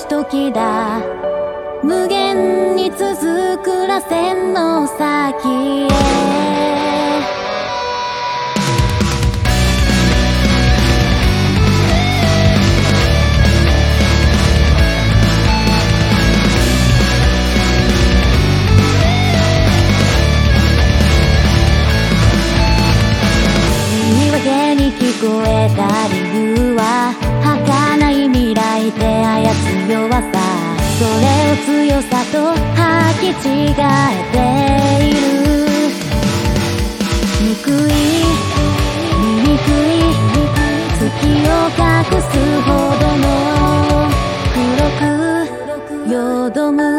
しときだ。無限に続く螺旋の先へ。言い訳に聞こえた理由は儚い未来で操る弱さ、それを強さと履き違えている。憎い醜い月を隠すほどの黒くよどむ